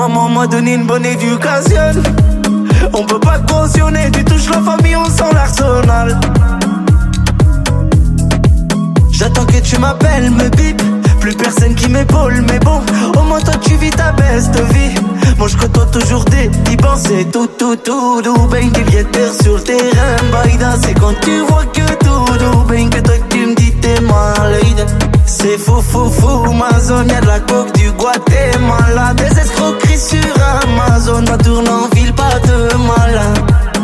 maman m'a donné une bonne éducation. On peut pas cautionner, tu touches la famille, on sent l'arsenal. J'attends que tu m'appelles, me bip. Plus personne qui m'épaule, mais bon, au moins toi tu vis ta best vie. Moi je côtoie toujours des pensées, tout, ben qu'il y ait terre sur le terrain. Baïda, c'est quand tu vois que tout, ben que toi tu me dis t'es malade. C'est fou, ma zone, y'a de la coke, du Guaté.